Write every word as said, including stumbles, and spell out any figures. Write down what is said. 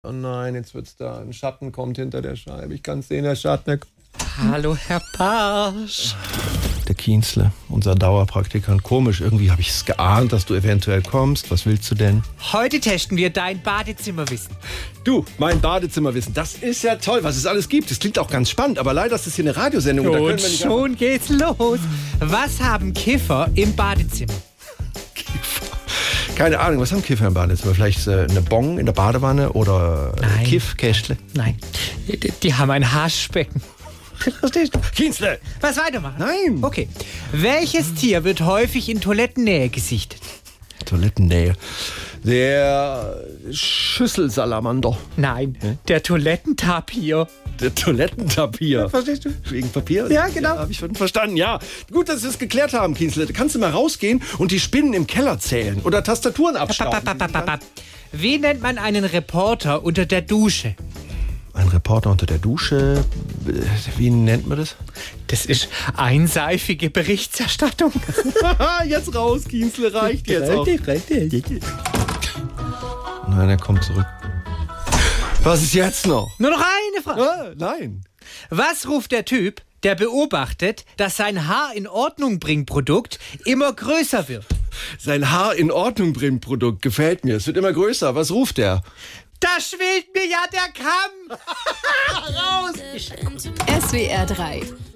Oh nein, jetzt wird's da. Ein Schatten kommt hinter der Scheibe. Ich kann's sehen, der Schatten. Hallo, Herr Barsch. Der Kienzle, unser Dauerpraktikant. Komisch, irgendwie habe ich es geahnt, dass du eventuell kommst. Was willst du denn? Heute testen wir dein Badezimmerwissen. Du, mein Badezimmerwissen, das ist ja toll, was es alles gibt. Das klingt auch ganz spannend, aber leider ist das hier eine Radiosendung. Und, da können Und wir nicht schon geht's los. Was haben Kiffer im Badezimmer? Keine Ahnung, was haben Kiffer im Badezimmer? Vielleicht äh, eine Bong in der Badewanne oder Nein. Kiffkästle? Nein, die, die haben ein Haschbecken. Verstehst du? Kienzle! Was weitermachen? Nein! Okay. Welches Tier wird häufig in Toilettennähe gesichtet? Toilettennähe. Der Schüsselsalamander. Nein, der Toilettentapir. Der Toilettentapir. Verstehst du? Wegen Papier? Ja, genau. Ja, habe ich schon verstanden, ja. Gut, dass wir es geklärt haben, Kienzle. Kannst du mal rausgehen und die Spinnen im Keller zählen oder Tastaturen abstauben? Papp, papp, papp, papp. Wie nennt man einen Reporter unter der Dusche? Ein Reporter unter der Dusche. Wie nennt man das? Das ist einseifige Berichterstattung. Jetzt raus, Kienzle, reicht jetzt auch. Richtig. Nein, er kommt zurück. Was ist jetzt noch? Nur noch eine Frage. Ah, nein. Was ruft der Typ, der beobachtet, dass sein Haar in Ordnung bringt Produkt immer größer wird? Sein Haar in Ordnung bringt Produkt gefällt mir. Es wird immer größer. Was ruft er? Da schwillt mir ja der Kamm. Raus! S W R drei